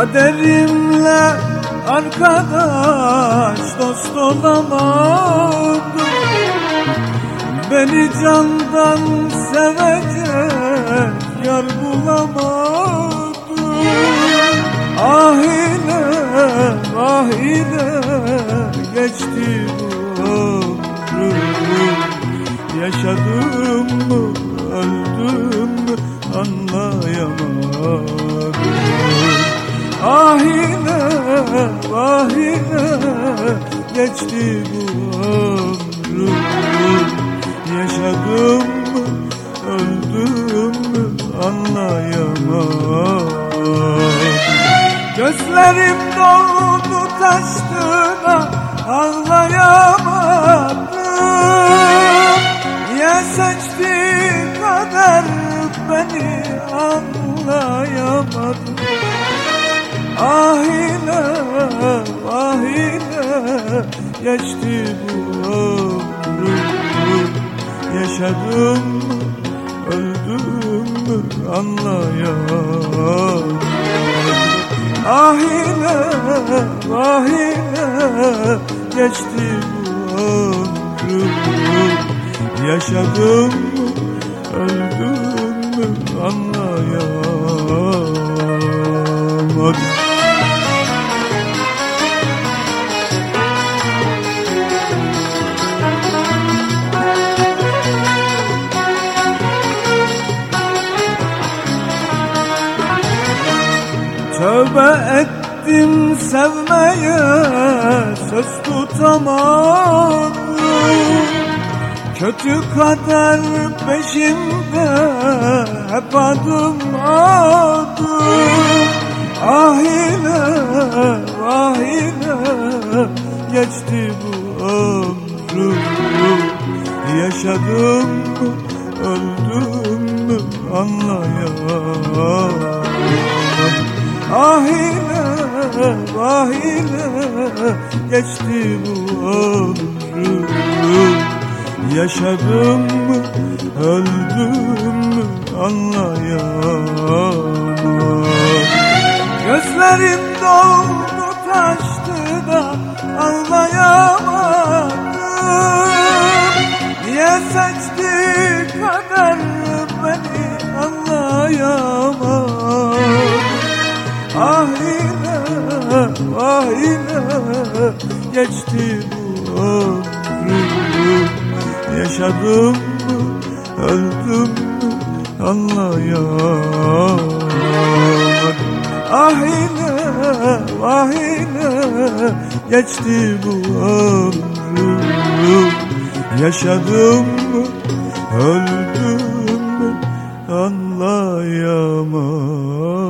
Kaderimle arkadaş dost olamadım. Beni candan sevecek yar bulamadım. Ah ile ah ile geçti bu ömrüm. Yaşadım mı öldüm mü anlayamadım. Ah ile ah ile geçti bu ömrüm. Yaşadım mı öldüm mü anlayamadım. Gözlerim doldu taştı da ağlayamadım. Ya seçti kader beni anlayamadım. Ah ile ah ile geçti bu ömrüm. Yaşadım mı öldüm mü anlayamadım. Ah ile ah ile geçti bu ömrüm. Yaşadım mı öldüm mü anlayamadım. Tövbe ettim sevmeye söz tutamadım. Kötü kader peşimde hep adım adım. Ah ile ah ile geçti bu ömrüm. Yaşadım mı öldüm mü anlayamadım. Ah ile ah ile geçti bu ömrüm. Yaşadım mı öldüm mü anlayamadım. Gözlerim doldu taştı da anlayamadım. Niye seçti kader beni anlayamadım. Ah ile ah ile geçti bu ömrüm. Yaşadım mı öldüm mü anlayamadım. Ah ile ah ile geçti bu ömrüm. Yaşadım mı öldüm mü anlayamadım.